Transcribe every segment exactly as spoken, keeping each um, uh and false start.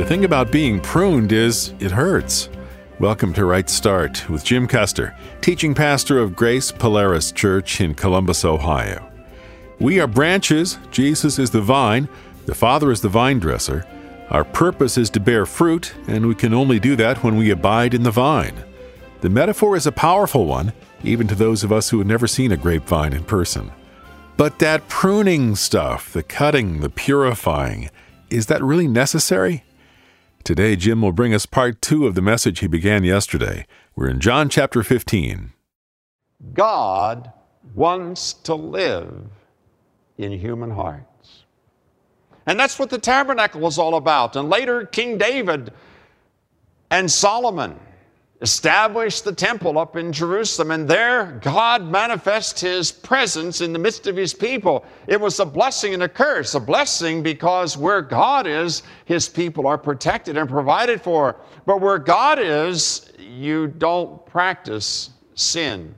thing about being pruned is it hurts. Welcome to Right Start with Jim Custer, teaching pastor of Grace Polaris Church in Columbus, Ohio. We are branches, Jesus is the vine, the Father is the vine dresser. Our purpose is to bear fruit, and we can only do that when we abide in the vine. The metaphor is a powerful one, even to those of us who have never seen a grapevine in person. But that pruning stuff, the cutting, the purifying, is that really necessary? Today, Jim will bring us part two of the message he began yesterday. We're in John chapter fifteen. God wants to live in human hearts. And that's what the tabernacle was all about. And later, King David and Solomon established the temple up in Jerusalem, and there God manifests His presence in the midst of His people. It was a blessing and a curse. A blessing because where God is, His people are protected and provided for. But where God is, you don't practice sin.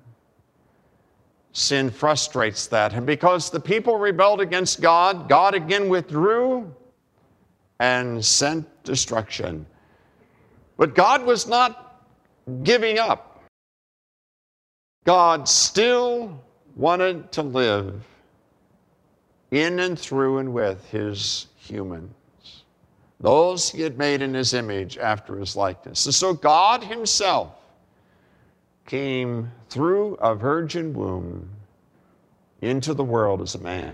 Sin frustrates that. And because the people rebelled against God, God again withdrew and sent destruction. But God was not giving up. God still wanted to live in and through and with His humans, those He had made in His image after His likeness. And so God Himself came through a virgin womb into the world as a man.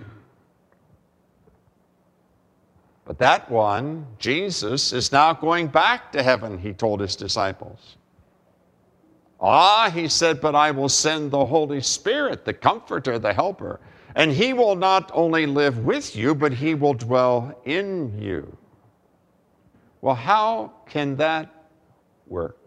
But that one, Jesus, is now going back to heaven, He told His disciples. Ah, He said, but I will send the Holy Spirit, the Comforter, the Helper, and He will not only live with you, but He will dwell in you. Well, how can that work?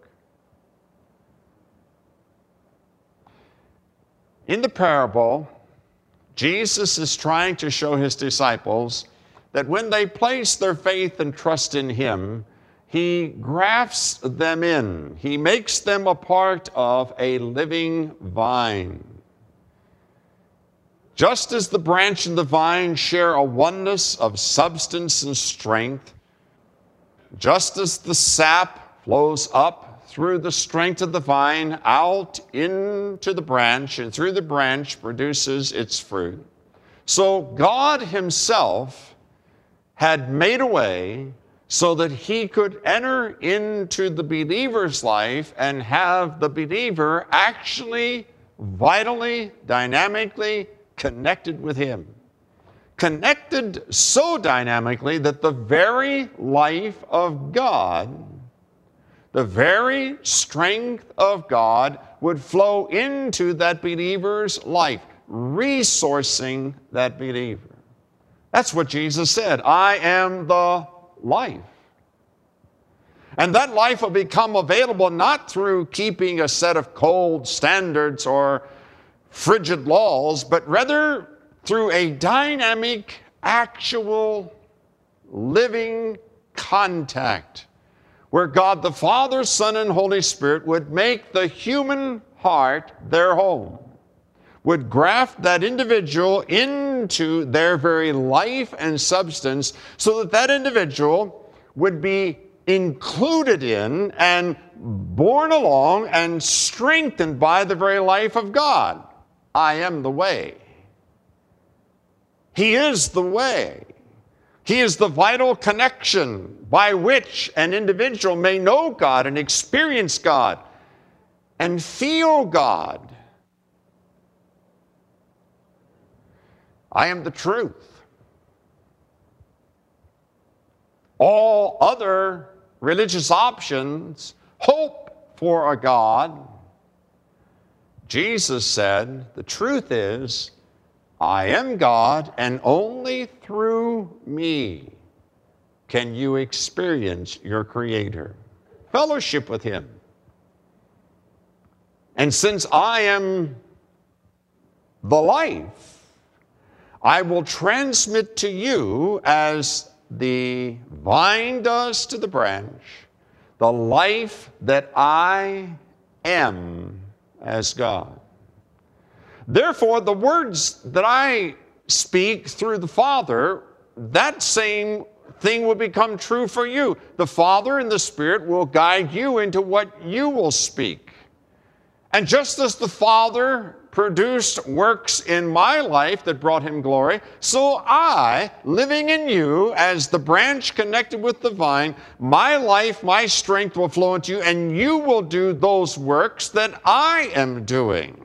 In the parable, Jesus is trying to show His disciples that when they place their faith and trust in Him, He grafts them in. He makes them a part of a living vine. Just as the branch and the vine share a oneness of substance and strength, just as the sap flows up through the strength of the vine out into the branch, and through the branch produces its fruit, so God Himself had made a way so that He could enter into the believer's life and have the believer actually, vitally, dynamically connected with Him. Connected so dynamically that the very life of God, the very strength of God would flow into that believer's life, resourcing that believer. That's what Jesus said. I am the life. And that life will become available not through keeping a set of cold standards or frigid laws, but rather through a dynamic, actual, living contact where God the Father, Son, and Holy Spirit would make the human heart their home, would graft that individual into their very life and substance so that that individual would be included in and borne along and strengthened by the very life of God. I am the way. He is the way. He is the vital connection by which an individual may know God and experience God and feel God. I am the truth. All other religious options hope for a God. Jesus said, the truth is, I am God, and only through me can you experience your Creator, fellowship with Him. And since I am the life, I will transmit to you, as the vine does to the branch, the life that I am as God. Therefore, the words that I speak through the Father, that same thing will become true for you. The Father and the Spirit will guide you into what you will speak. And just as the Father produced works in my life that brought him glory, so I, living in you as the branch connected with the vine, my life, my strength will flow into you, and you will do those works that I am doing.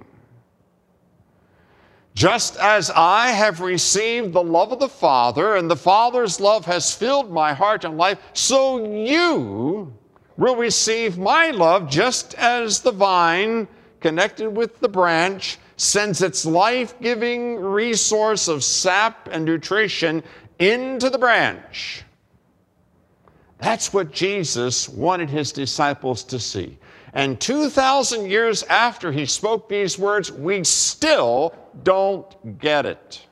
Just as I have received the love of the Father, and the Father's love has filled my heart and life, so you will receive my love, just as the vine connected with the branch sends its life-giving resource of sap and nutrition into the branch. That's what Jesus wanted his disciples to see. And two thousand years after he spoke these words, we still don't get it.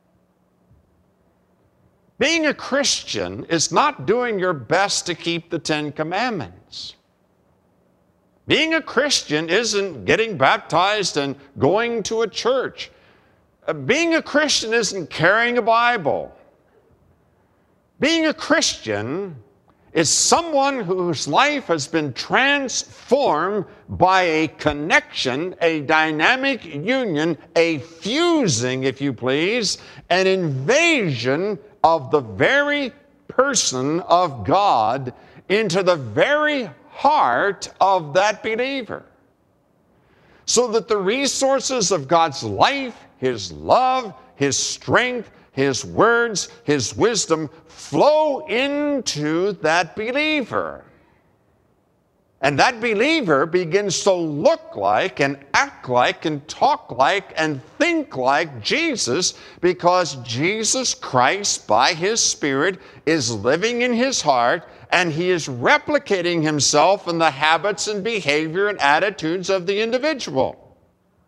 Being a Christian is not doing your best to keep the Ten Commandments. Being a Christian isn't getting baptized and going to a church. Uh, Being a Christian isn't carrying a Bible. Being a Christian is someone whose life has been transformed by a connection, a dynamic union, a fusing, if you please, an invasion of the very person of God into the very heart of that believer, so that the resources of God's life, his love, his strength, his words, his wisdom flow into that believer. And that believer begins to look like and act like and talk like and think like Jesus, because Jesus Christ, by his Spirit, is living in his heart, and he is replicating himself in the habits and behavior and attitudes of the individual.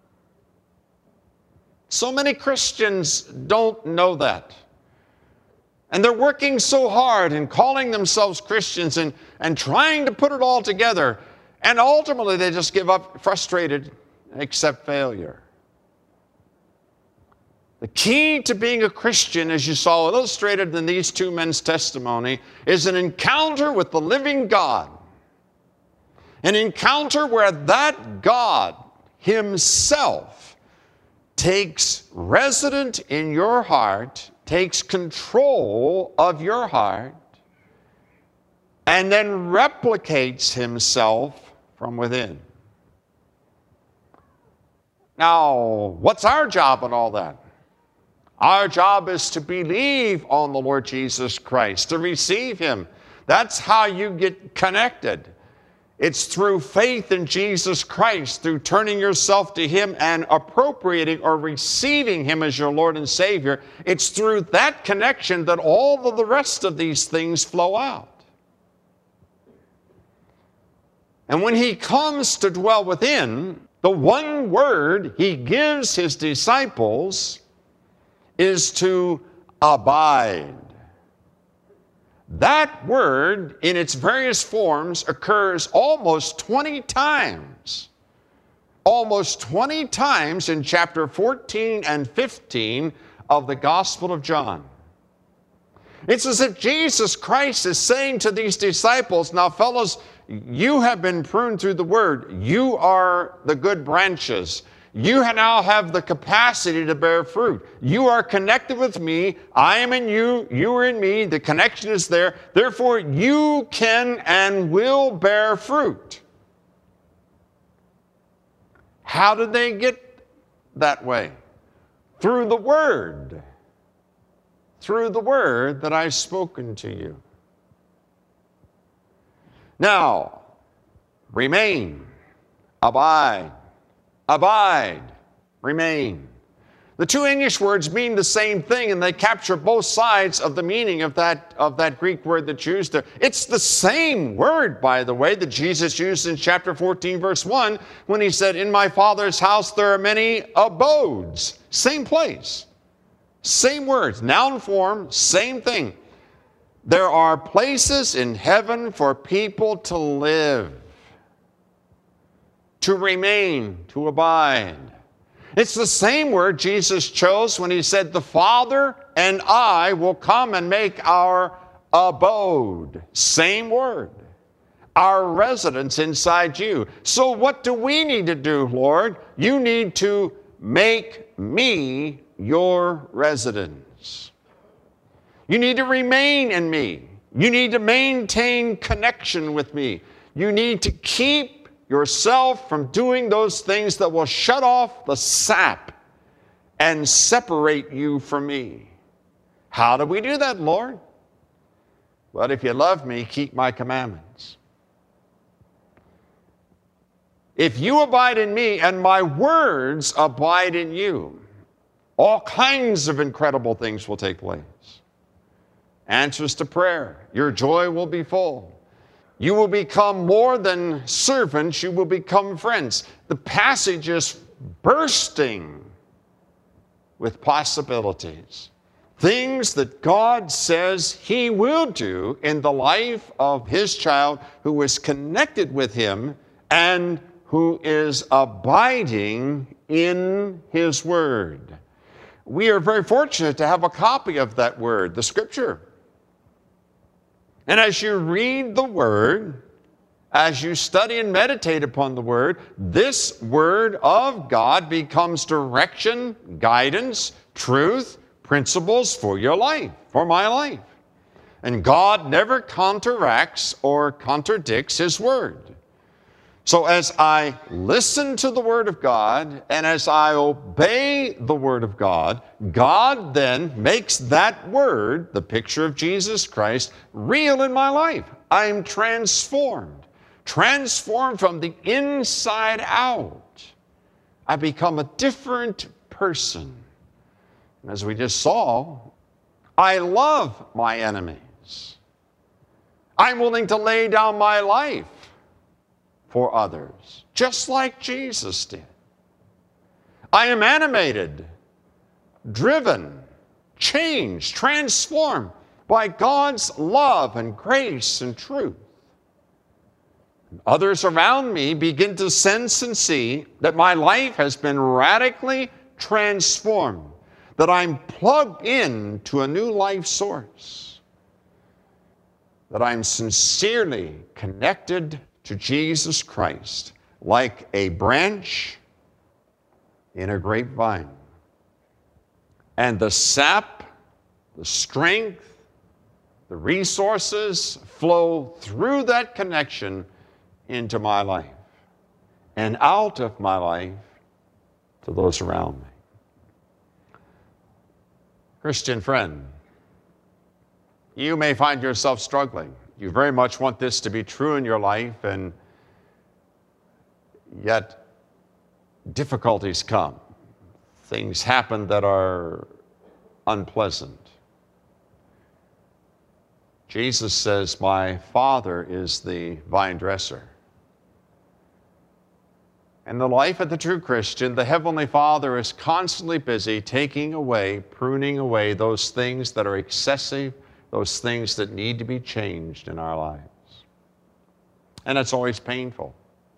So many Christians don't know that. And they're working so hard and calling themselves Christians and, and trying to put it all together. And ultimately they just give up, frustrated, and accept failure. The key to being a Christian, as you saw illustrated in these two men's testimony, is an encounter with the living God. An encounter where that God himself takes resident in your heart, takes control of your heart, and then replicates himself from within. Now, what's our job in all that? Our job is to believe on the Lord Jesus Christ, to receive him. That's how you get connected. It's through faith in Jesus Christ, through turning yourself to him and appropriating or receiving him as your Lord and Savior. It's through that connection that all of the rest of these things flow out. And when he comes to dwell within, the one word he gives his disciples is to abide. That word, in its various forms, occurs almost twenty times. Almost twenty times in chapter fourteen and fifteen of the Gospel of John. It's as if Jesus Christ is saying to these disciples, now fellows, you have been pruned through the word. You are the good branches. You now have the capacity to bear fruit. You are connected with me. I am in you. You are in me. The connection is there. Therefore, you can and will bear fruit. How did they get that way? Through the word. Through the word that I've spoken to you. Now, remain, abide. Abide, remain. The two English words mean the same thing, and they capture both sides of the meaning of that, of that Greek word that's used there. It's the same word, by the way, that Jesus used in chapter fourteen, verse one, when he said, in my Father's house there are many abodes. Same place. Same words, noun form, same thing. There are places in heaven for people to live, to remain, to abide. It's the same word Jesus chose when he said, the Father and I will come and make our abode, same word. Our residence inside you. So what do we need to do, Lord? You need to make me your residence. You need to remain in me. You need to maintain connection with me. You need to keep yourself from doing those things that will shut off the sap and separate you from me. How do we do that, Lord? Well, if you love me, keep my commandments. If you abide in me and my words abide in you, all kinds of incredible things will take place. Answers to prayer. Your joy will be full. You will become more than servants. You will become friends. The passage is bursting with possibilities. Things that God says He will do in the life of His child who is connected with Him and who is abiding in His Word. We are very fortunate to have a copy of that Word, the Scripture. And as you read the Word, as you study and meditate upon the Word, this Word of God becomes direction, guidance, truth, principles for your life, for my life. And God never counteracts or contradicts His Word. So as I listen to the Word of God and as I obey the Word of God, God then makes that Word, the picture of Jesus Christ, real in my life. I'm transformed, transformed from the inside out. I become a different person. And as we just saw, I love my enemies. I'm willing to lay down my life for others, just like Jesus did. I am animated, driven, changed, transformed by God's love and grace and truth. And others around me begin to sense and see that my life has been radically transformed, that I'm plugged in to a new life source, that I'm sincerely connected to Jesus Christ, like a branch in a grapevine. And the sap, the strength, the resources flow through that connection into my life and out of my life to those around me. Christian friend, you may find yourself struggling. You very much want this to be true in your life, and yet difficulties come. Things happen that are unpleasant. Jesus says, my Father is the vine dresser. In the life of the true Christian, the Heavenly Father is constantly busy taking away, pruning away those things that are excessive, those things that need to be changed in our lives. And it's always painful.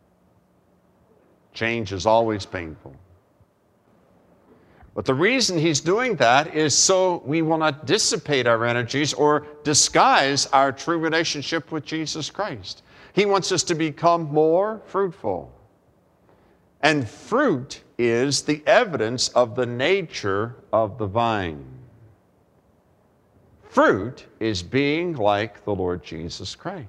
Change is always painful. But the reason He's doing that is so we will not dissipate our energies or disguise our true relationship with Jesus Christ. He wants us to become more fruitful. And fruit is the evidence of the nature of the vine. Fruit is being like the Lord Jesus Christ.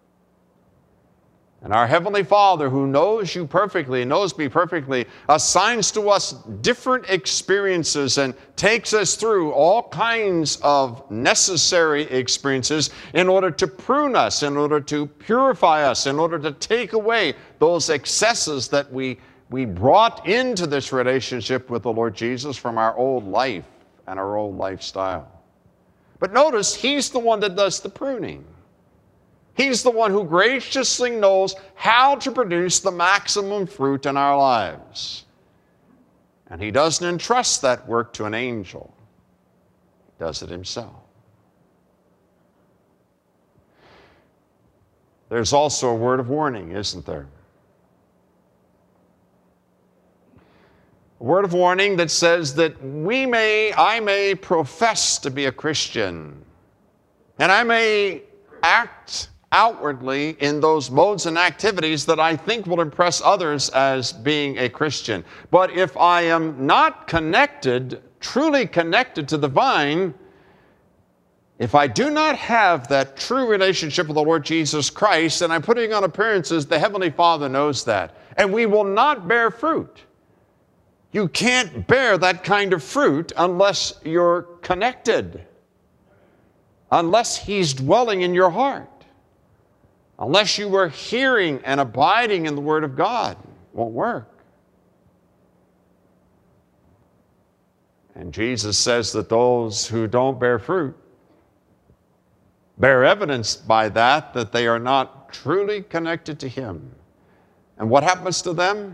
And our Heavenly Father, who knows you perfectly, knows me perfectly, assigns to us different experiences and takes us through all kinds of necessary experiences in order to prune us, in order to purify us, in order to take away those excesses that we, we brought into this relationship with the Lord Jesus from our old life and our old lifestyle. But notice, He's the one that does the pruning. He's the one who graciously knows how to produce the maximum fruit in our lives. And He doesn't entrust that work to an angel. He does it Himself. There's also a word of warning, isn't there? A word of warning that says that we may, I may profess to be a Christian, And I may act outwardly in those modes and activities that I think will impress others as being a Christian. But if I am not connected, truly connected to the vine, if I do not have that true relationship with the Lord Jesus Christ, and I'm putting on appearances, the Heavenly Father knows that. And we will not bear fruit. You can't bear that kind of fruit unless you're connected, unless He's dwelling in your heart, unless you are hearing and abiding in the Word of God. It won't work. And Jesus says that those who don't bear fruit bear evidence by that that they are not truly connected to Him. And what happens to them?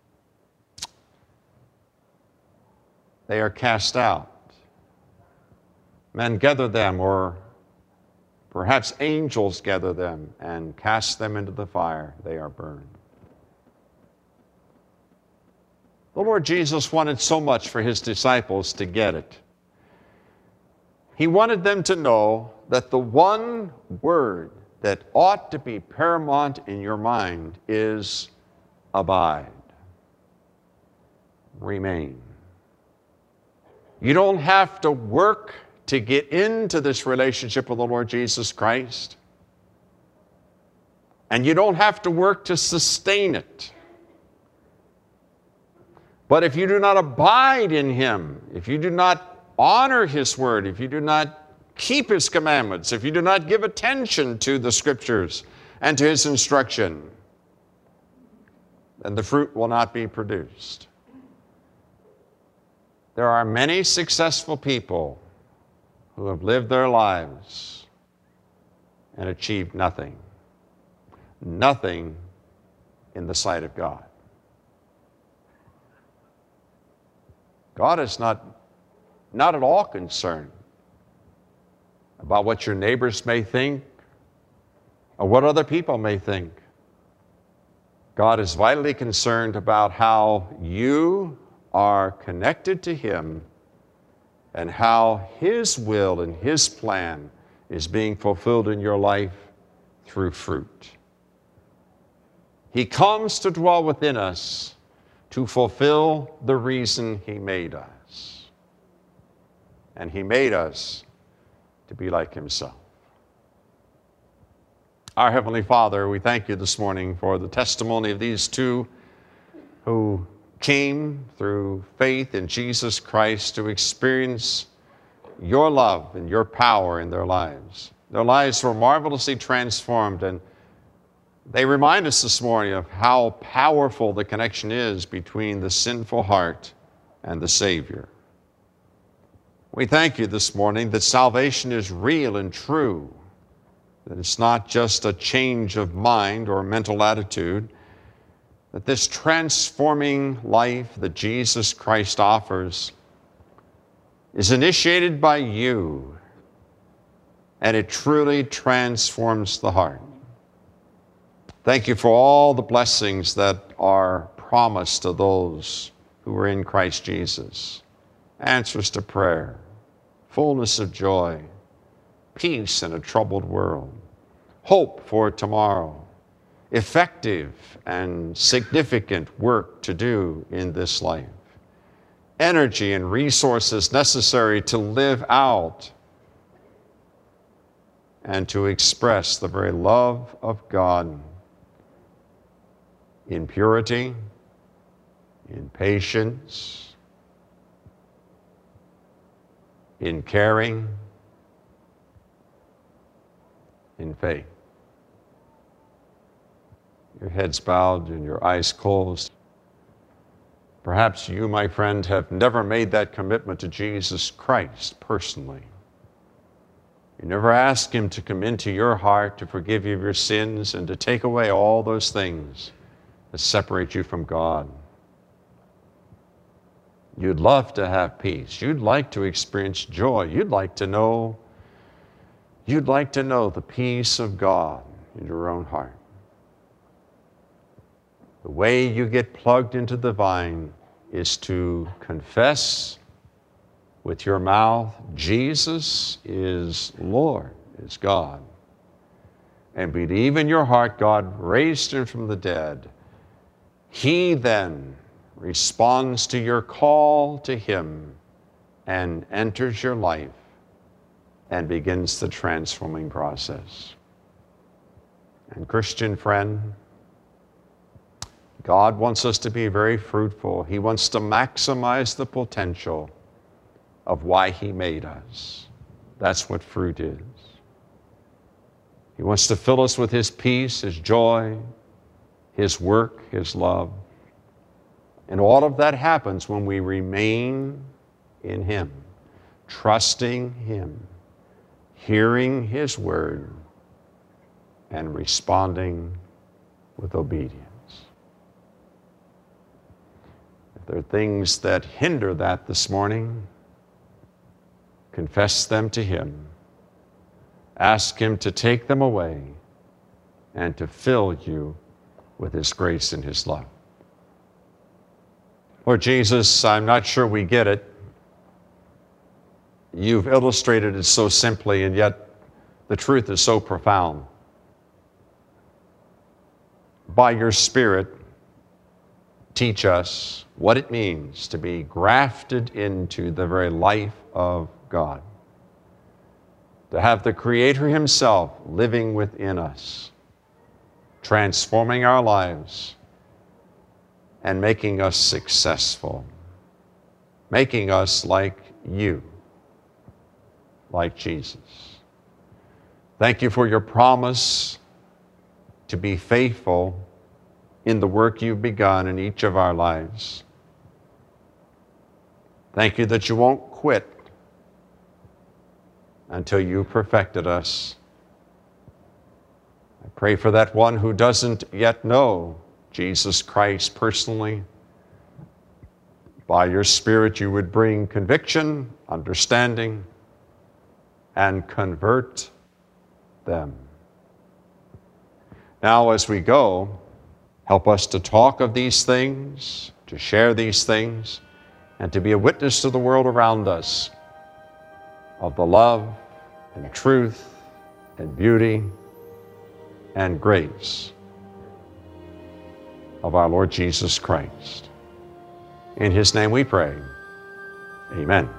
They are cast out. Men gather them, or perhaps angels gather them and cast them into the fire. They are burned. The Lord Jesus wanted so much for His disciples to get it. He wanted them to know that the one word that ought to be paramount in your mind is abide, remain. You don't have to work to get into this relationship with the Lord Jesus Christ. And you don't have to work to sustain it. But if you do not abide in Him, if you do not honor His word, if you do not keep His commandments, if you do not give attention to the Scriptures and to His instruction, then the fruit will not be produced. There are many successful people who have lived their lives and achieved nothing. Nothing in the sight of God. God is not, not at all concerned about what your neighbors may think or what other people may think. God is vitally concerned about how you are connected to Him and how His will and His plan is being fulfilled in your life through fruit. He comes to dwell within us to fulfill the reason He made us. And He made us to be like Himself. Our Heavenly Father, we thank You this morning for the testimony of these two who came through faith in Jesus Christ to experience Your love and Your power in their lives. Their lives were marvelously transformed, and they remind us this morning of how powerful the connection is between the sinful heart and the Savior. We thank You this morning that salvation is real and true, that it's not just a change of mind or mental attitude, that this transforming life that Jesus Christ offers is initiated by You, and it truly transforms the heart. Thank You for all the blessings that are promised to those who are in Christ Jesus. Answers to prayer, fullness of joy, peace in a troubled world, hope for tomorrow, effective and significant work to do in this life, energy and resources necessary to live out and to express the very love of God in purity, in patience, in caring, in faith. Your heads bowed and your eyes closed. Perhaps you, my friend, have never made that commitment to Jesus Christ personally. You never asked Him to come into your heart to forgive you of your sins and to take away all those things that separate you from God. You'd love to have peace. You'd like to experience joy. You'd like to know, you'd like to know the peace of God in your own heart. The way you get plugged into the vine is to confess with your mouth, Jesus is Lord, is God, and believe in your heart God raised him from the dead, he then responds to your call to him and enters your life and begins the transforming process. And Christian friend, God wants us to be very fruitful. He wants to maximize the potential of why he made us. That's what fruit is. He wants to fill us with his peace, his joy, his work, his love. And all of that happens when we remain in him, trusting him, hearing his word, and responding with obedience. If there are things that hinder that this morning, confess them to him. Ask him to take them away and to fill you with his grace and his love. Lord Jesus, I'm not sure we get it. You've illustrated it so simply, and yet the truth is so profound. By your Spirit, teach us what it means to be grafted into the very life of God, to have the Creator himself living within us, transforming our lives and making us successful, making us like you, like Jesus. Thank you for your promise to be faithful in the work you've begun in each of our lives. Thank you that you won't quit until you've perfected us. I pray for that one who doesn't yet know Jesus Christ personally. By your Spirit, you would bring conviction, understanding, and convert them. Now, as we go, help us to talk of these things, to share these things, and to be a witness to the world around us of the love and truth and beauty and grace of our Lord Jesus Christ. In his name we pray. Amen.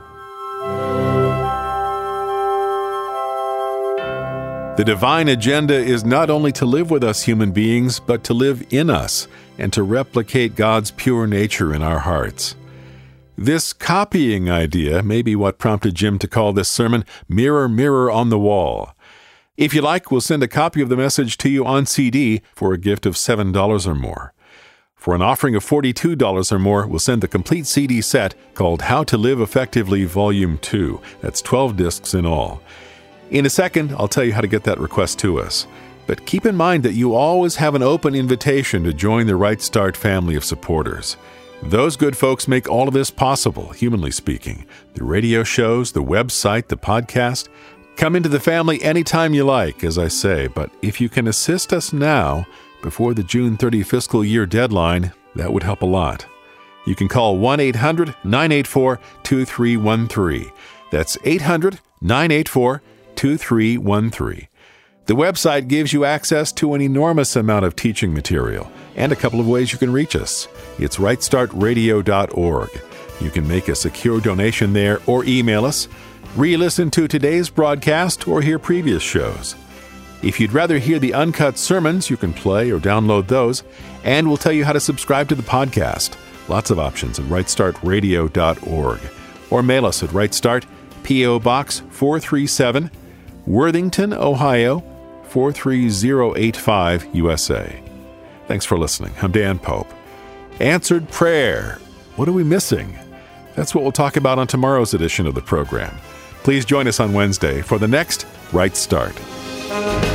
The divine agenda is not only to live with us human beings, but to live in us and to replicate God's pure nature in our hearts. This copying idea may be what prompted Jim to call this sermon Mirror, Mirror on the Wall. If you like, we'll send a copy of the message to you on C D for a gift of seven dollars or more. For an offering of forty-two dollars or more, we'll send the complete C D set called How to Live Effectively Volume two. That's twelve discs in all. In a second, I'll tell you how to get that request to us. But keep in mind that you always have an open invitation to join the Right Start family of supporters. Those good folks make all of this possible, humanly speaking. The radio shows, the website, the podcast. Come into the family anytime you like, as I say, but if you can assist us now, before the June thirtieth fiscal year deadline, that would help a lot. You can call one eight hundred nine eight four two three one three. That's eight hundred nine eight four two three one three. The website gives you access to an enormous amount of teaching material and a couple of ways you can reach us. It's right start radio dot org. You can make a secure donation there or email us, re-listen to today's broadcast, or hear previous shows. If you'd rather hear the uncut sermons, you can play or download those, and we'll tell you how to subscribe to the podcast. Lots of options at right start radio dot org. Or mail us at Right Start, P O Box four three seven, Worthington, Ohio, four three zero eight five, U S A. Thanks for listening. I'm Dan Pope. Answered prayer. What are we missing? That's what we'll talk about on tomorrow's edition of the program. Please join us on Wednesday for the next Right Start.